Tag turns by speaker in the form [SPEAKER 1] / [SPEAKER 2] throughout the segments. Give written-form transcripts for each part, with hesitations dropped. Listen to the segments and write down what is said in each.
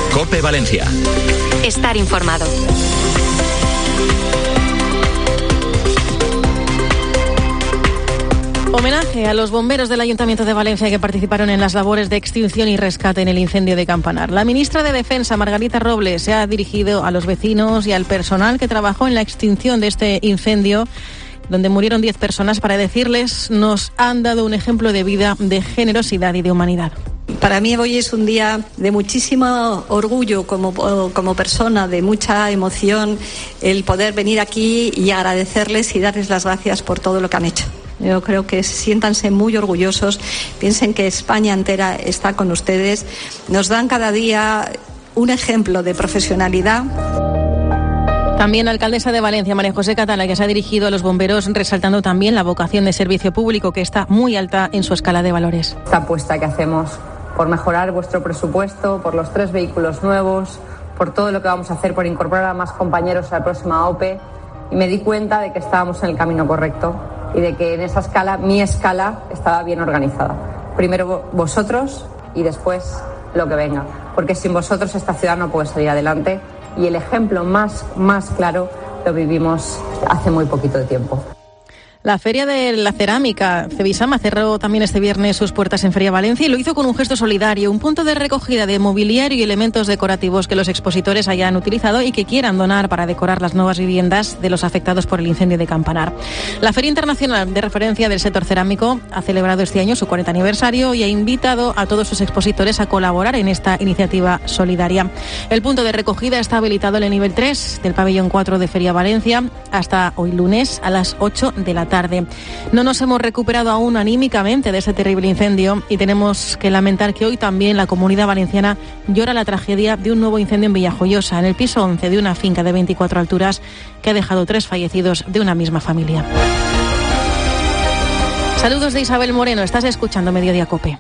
[SPEAKER 1] COPE Valencia.
[SPEAKER 2] Estar informado.
[SPEAKER 3] Homenaje a los bomberos del Ayuntamiento de Valencia que participaron en las labores de extinción y rescate en el incendio de Campanar. La ministra de Defensa, Margarita Robles, se ha dirigido a los vecinos y al personal que trabajó en la extinción de este incendio, donde murieron 10 personas, para decirles: nos han dado un ejemplo de vida, de generosidad y de humanidad.
[SPEAKER 4] Para mí hoy es un día de muchísimo orgullo como persona, de mucha emoción, el poder venir aquí y agradecerles y darles las gracias por todo lo que han hecho. Yo creo que siéntanse muy orgullosos, piensen que España entera está con ustedes, nos dan cada día un ejemplo de profesionalidad.
[SPEAKER 3] También la alcaldesa de Valencia, María José Catala, que se ha dirigido a los bomberos, resaltando también la vocación de servicio público, que está muy alta en su escala de valores.
[SPEAKER 5] Esta apuesta que hacemos por mejorar vuestro presupuesto, por los 3 vehículos nuevos, por todo lo que vamos a hacer por incorporar a más compañeros a la próxima OPE, y me di cuenta de que estábamos en el camino correcto y de que en esa escala, mi escala, estaba bien organizada. Primero vosotros y después lo que venga, porque sin vosotros esta ciudad no puede salir adelante, y el ejemplo más claro lo vivimos hace muy poquito de tiempo.
[SPEAKER 3] La Feria de la Cerámica Cebisama cerró también este viernes sus puertas en Feria Valencia y lo hizo con un gesto solidario, un punto de recogida de mobiliario y elementos decorativos que los expositores hayan utilizado y que quieran donar para decorar las nuevas viviendas de los afectados por el incendio de Campanar. La Feria Internacional de Referencia del Sector Cerámico ha celebrado este año su 40 aniversario y ha invitado a todos sus expositores a colaborar en esta iniciativa solidaria. El punto de recogida está habilitado en el nivel 3 del pabellón 4 de Feria Valencia hasta hoy lunes a las 8 de la tarde. No nos hemos recuperado aún anímicamente de ese terrible incendio y tenemos que lamentar que hoy también la Comunidad Valenciana llora la tragedia de un nuevo incendio en Villajoyosa, en el piso 11 de una finca de 24 alturas que ha dejado 3 fallecidos de una misma familia. Saludos de Isabel Moreno, estás escuchando Mediodía COPE.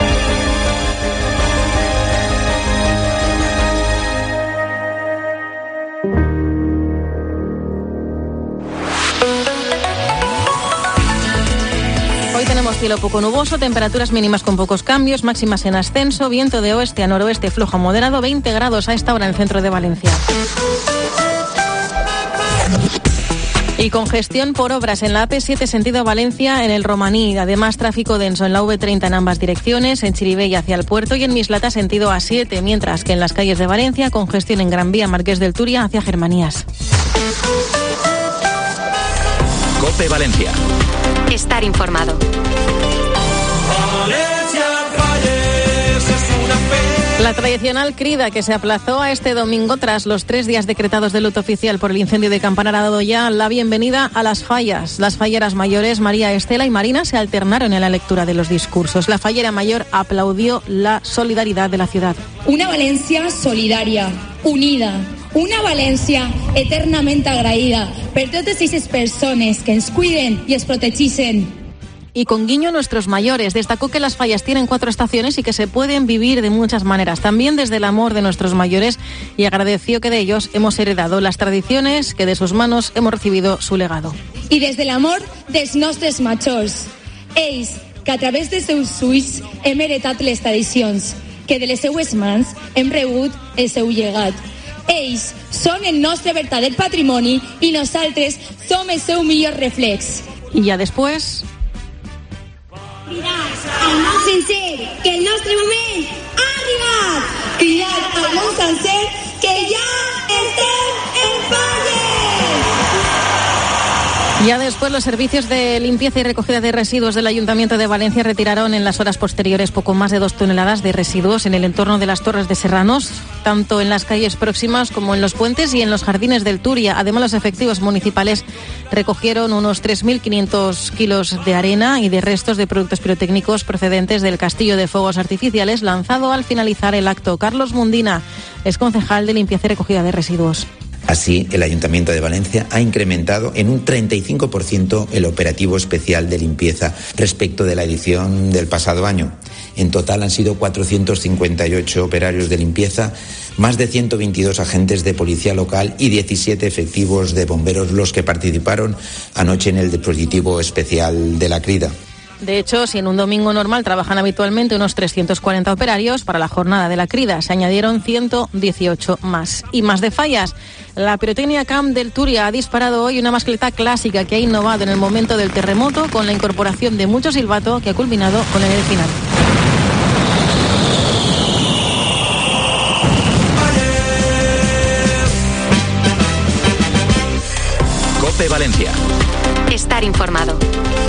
[SPEAKER 3] Cielo poco nuboso, temperaturas mínimas con pocos cambios, máximas en ascenso, viento de oeste a noroeste flojo a moderado, 20 grados a esta hora en el centro de Valencia. Y congestión por obras en la AP7 sentido Valencia en el Romaní. Además, tráfico denso en la V30 en ambas direcciones, en Chirivella hacia el puerto y en Mislata sentido A7, mientras que en las calles de Valencia, congestión en Gran Vía Marqués del Turia hacia Germanías.
[SPEAKER 1] COPE Valencia.
[SPEAKER 2] Estar informado.
[SPEAKER 3] La tradicional crida que se aplazó a este domingo tras los 3 días decretados de luto oficial por el incendio de Campanar ha dado ya la bienvenida a las fallas. Las falleras mayores María, Estela y Marina se alternaron en la lectura de los discursos. La fallera mayor aplaudió la solidaridad de la ciudad.
[SPEAKER 6] Una Valencia solidaria, unida. Una València eternament agraïda per totes aquestes persones que ens cuiden y ens protegeixen.
[SPEAKER 3] Y con guiño a nuestros mayores, destacó que las fallas tienen 4 estaciones y que se pueden vivir de muchas maneras, también desde el amor de nuestros mayores, y agradeció que de ellos hemos heredado las tradiciones, que de sus manos hemos recibido su legado.
[SPEAKER 6] I des de l'amor dels nostres majors, ells que a través de seus ulls hem heretat les tradicions, que de les seues mans hem rebut el seu llegat. Ells són el nostre verdader patrimoni i nosaltres som el seu millor reflex.
[SPEAKER 3] Y ya después...
[SPEAKER 6] Cridar al món sencer que el nostre moment ha arribat. Cridar al món sencer que ja estem en falles.
[SPEAKER 3] Ya después, los servicios de limpieza y recogida de residuos del Ayuntamiento de Valencia retiraron en las horas posteriores poco más de 2 toneladas de residuos en el entorno de las Torres de Serranos, tanto en las calles próximas como en los puentes y en los jardines del Turia. Además, los efectivos municipales recogieron unos 3.500 kilos de arena y de restos de productos pirotécnicos procedentes del castillo de fuegos artificiales lanzado al finalizar el acto. Carlos Mundina es concejal de limpieza y recogida de residuos.
[SPEAKER 7] Así, el Ayuntamiento de Valencia ha incrementado en un 35% el operativo especial de limpieza respecto de la edición del pasado año. En total han sido 458 operarios de limpieza, más de 122 agentes de policía local y 17 efectivos de bomberos los que participaron anoche en el dispositivo especial de la crida.
[SPEAKER 3] De hecho, si en un domingo normal trabajan habitualmente unos 340 operarios, para la jornada de la crida se añadieron 118 más. Y más de fallas. La Pirotecnia Camp del Turia ha disparado hoy una mascleta clásica que ha innovado en el momento del terremoto con la incorporación de mucho silbato que ha culminado con el final.
[SPEAKER 1] COPE Valencia.
[SPEAKER 2] Estar informado.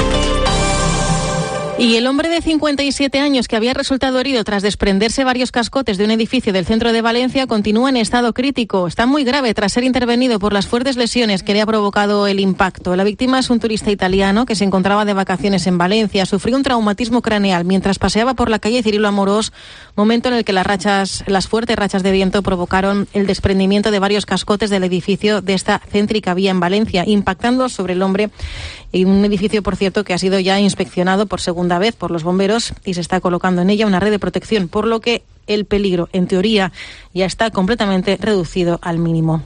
[SPEAKER 3] Y el hombre de 57 años que había resultado herido tras desprenderse varios cascotes de un edificio del centro de Valencia continúa en estado crítico. Está muy grave tras ser intervenido por las fuertes lesiones que le ha provocado el impacto. La víctima es un turista italiano que se encontraba de vacaciones en Valencia. Sufrió un traumatismo craneal mientras paseaba por la calle Cirilo Amorós, momento en el que las fuertes rachas de viento provocaron el desprendimiento de varios cascotes del edificio de esta céntrica vía en Valencia, impactando sobre el hombre. Y un edificio, por cierto, que ha sido ya inspeccionado por segunda vez por los bomberos y se está colocando en ella una red de protección, por lo que el peligro, en teoría, ya está completamente reducido al mínimo.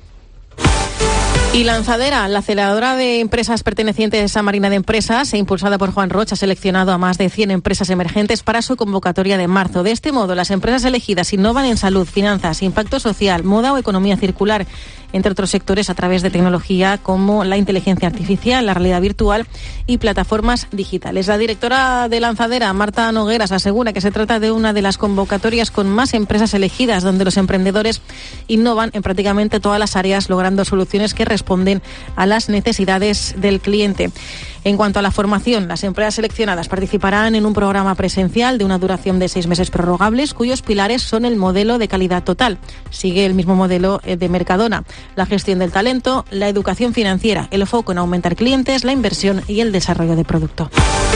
[SPEAKER 3] Y Lanzadera, la aceleradora de empresas pertenecientes a Marina de Empresas, impulsada por Juan Roch, ha seleccionado a más de 100 empresas emergentes para su convocatoria de marzo. De este modo, las empresas elegidas innovan en salud, finanzas, impacto social, moda o economía circular, entre otros sectores, a través de tecnología como la inteligencia artificial, la realidad virtual y plataformas digitales. La directora de Lanzadera, Marta Nogueras, asegura que se trata de una de las convocatorias con más empresas elegidas, donde los emprendedores innovan en prácticamente todas las áreas, logrando soluciones que responden a las necesidades del cliente. En cuanto a la formación, las empresas seleccionadas participarán en un programa presencial de una duración de 6 meses prorrogables, cuyos pilares son el modelo de calidad total. Sigue el mismo modelo de Mercadona: la gestión del talento, la educación financiera, el foco en aumentar clientes, la inversión y el desarrollo de producto.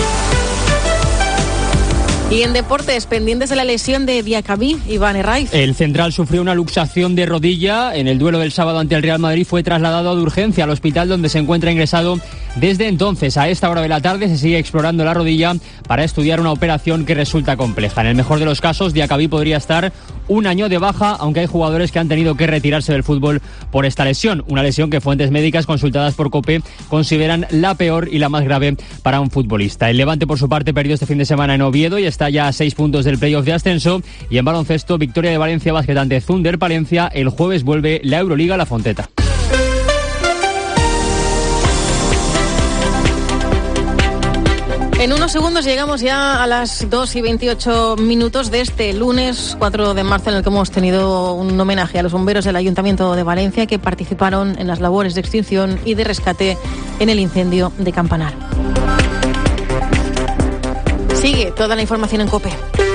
[SPEAKER 3] Y en deportes, pendientes de la lesión de Diacabí, Iván Herraiz.
[SPEAKER 8] El central sufrió una luxación de rodilla en el duelo del sábado ante el Real Madrid. Fue trasladado de urgencia al hospital, donde se encuentra ingresado desde entonces. A esta hora de la tarde se sigue explorando la rodilla para estudiar una operación que resulta compleja. En el mejor de los casos, Diacabí podría estar un año de baja, aunque hay jugadores que han tenido que retirarse del fútbol por esta lesión. Una lesión que fuentes médicas consultadas por COPE consideran la peor y la más grave para un futbolista. El Levante, por su parte, perdió este fin de semana en Oviedo y está ya a 6 puntos del playoff de ascenso. Y en baloncesto, victoria de Valencia Basket ante Thunder Palencia. El jueves vuelve la Euroliga a La Fonteta.
[SPEAKER 3] En unos segundos llegamos ya a las 2:28 de este lunes 4 de marzo, en el que hemos tenido un homenaje a los bomberos del Ayuntamiento de Valencia que participaron en las labores de extinción y de rescate en el incendio de Campanar. Sigue toda la información en COPE.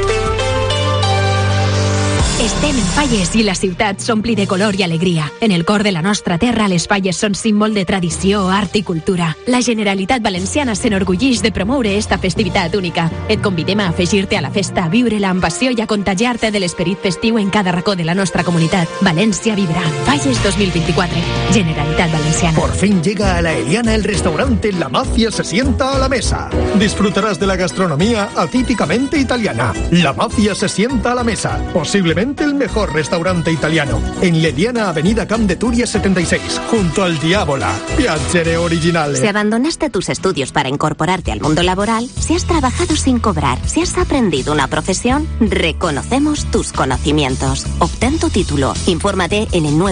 [SPEAKER 9] Estem en Falles i la ciutat s'ompli de color i alegria. En el cor de la nostra terra, les Falles són símbol de tradició, art i cultura. La Generalitat Valenciana s'enorgulleix de promoure esta festivitat única. Et convidem a afegir-te a la festa, a viure-la amb passió i a contagiar-te de l'esperit festiu en cada racó de la nostra comunitat. València vibrà. Falles 2024. Generalitat Valenciana.
[SPEAKER 10] Por fin llega a la Eliana el restaurante La Mafia se sienta a la mesa. Disfrutarás de la gastronomía atípicamente italiana. La Mafia se sienta a la mesa. Posiblemente el mejor restaurante italiano, en Lediana, Avenida Camp de Turia 76, junto al Diavola. Piacere originale.
[SPEAKER 11] Si abandonaste tus estudios para incorporarte al mundo laboral, si has trabajado sin cobrar, si has aprendido una profesión, reconocemos tus conocimientos. Obtén tu título. Infórmate en el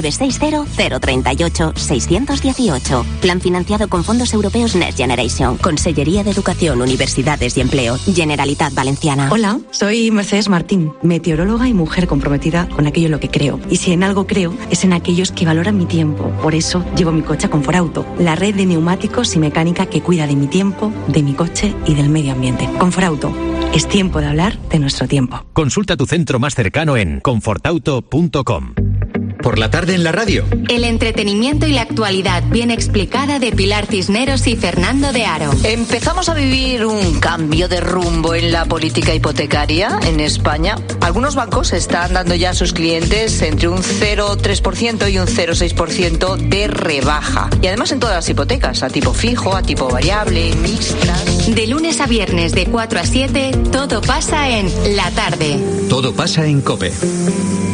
[SPEAKER 11] 960-038-618. Plan financiado con fondos europeos Next Generation. Consellería de Educación, Universidades y Empleo. Generalitat Valenciana.
[SPEAKER 12] Hola, soy Mercedes Martín, meteoróloga y mujer comprometida con aquello en lo que creo. Y si en algo creo, es en aquellos que valoran mi tiempo. Por eso llevo mi coche a Conforauto, la red de neumáticos y mecánica que cuida de mi tiempo, de mi coche y del medio ambiente. Conforauto, es tiempo de hablar de nuestro tiempo.
[SPEAKER 1] Consulta tu centro más cercano en confortauto.com. Por la tarde en la radio.
[SPEAKER 2] El entretenimiento y la actualidad bien explicada de Pilar Cisneros y Fernando de Aro.
[SPEAKER 13] Empezamos a vivir un cambio de rumbo en la política hipotecaria en España. Algunos bancos están dando ya a sus clientes entre un 0,3% y un 0,6% de rebaja. Y además en todas las hipotecas, a tipo fijo, a tipo variable, mixtas.
[SPEAKER 2] De lunes a viernes de 4 a 7, todo pasa en La Tarde.
[SPEAKER 1] Todo pasa en COPE.